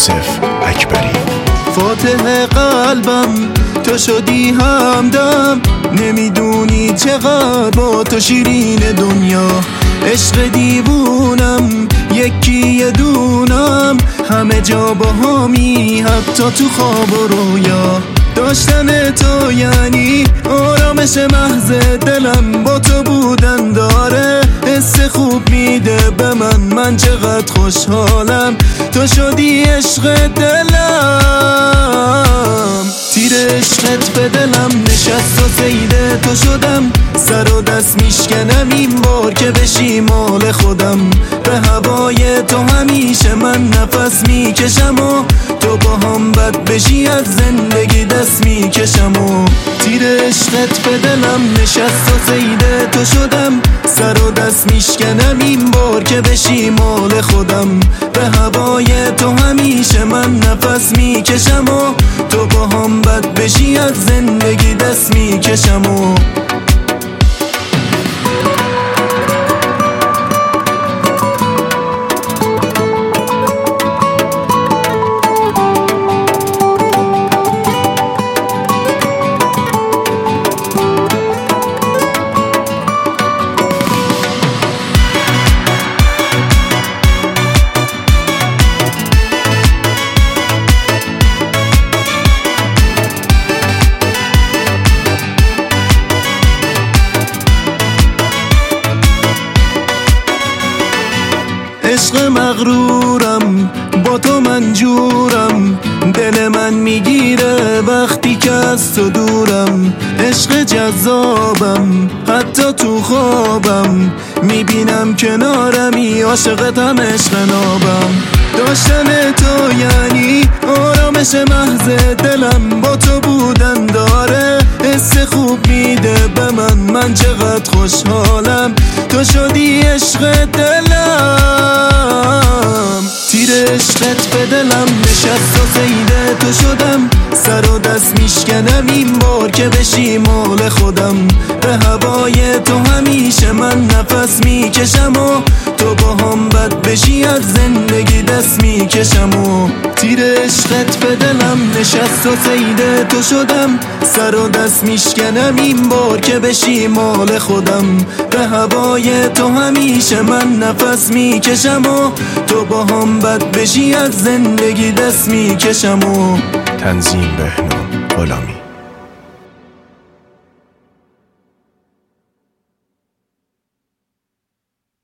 یوسف اکبری. فاتح قلبم تو شدی همدم، نمیدونی چقدر با تو شیرین دنیا. عشق دیوونم یکی دونم، همه جا با همی حتی تو خواب و رویا. داشتن تو یعنی آرامش محض دلم، با تو بودن داره حس خوب میده به من چقدر خوشحالم تو شدی عشق دلم. تیر عشقت به دلم نشست و سیده تو شدم، سر و دست میشکنم این بار که بشی مال خودم. به هوای تو همیشه من نفس میکشم و تو با هم بد بشی از زندگی دست میکشم. و تیر عشقت به دلم نشست و سیده تو شدم، سر و دست میشکنم این بار که بشی مال خودم. به هوای تو همیشه من نفس میکشم و تو با هم بد بشی از زندگی دست میکشم. و عشق مغرورم با تو منجورم، دل من میگیره وقتی که از تو دورم. عشق جذابم حتی تو خوابم، میبینم کنارمی عاشقتم عشق نابم. داشتن تو یعنی آرامش محض دلم، با تو بودن داره حس خوب میده به من چقدر خوشحالم تو شدی عشق دلم. تیر عشقت به دلم نشست و سیده تو شدم، سر و دست میشکنم این بار که بشی مال خودم. به هوای تو همیشه من نفس میکشم و تو با هم بد بشی از زندگی دست میکشم. و تیر عشقت به دلم نشست و سیده تو شدم، سر و دست میشکنم این بار که بشی مال خودم. به هوای تو همیشه من نفس میکشم و تو با هم بد بشی از زندگی دست میکشم. و تنظیم بهنام غلامی.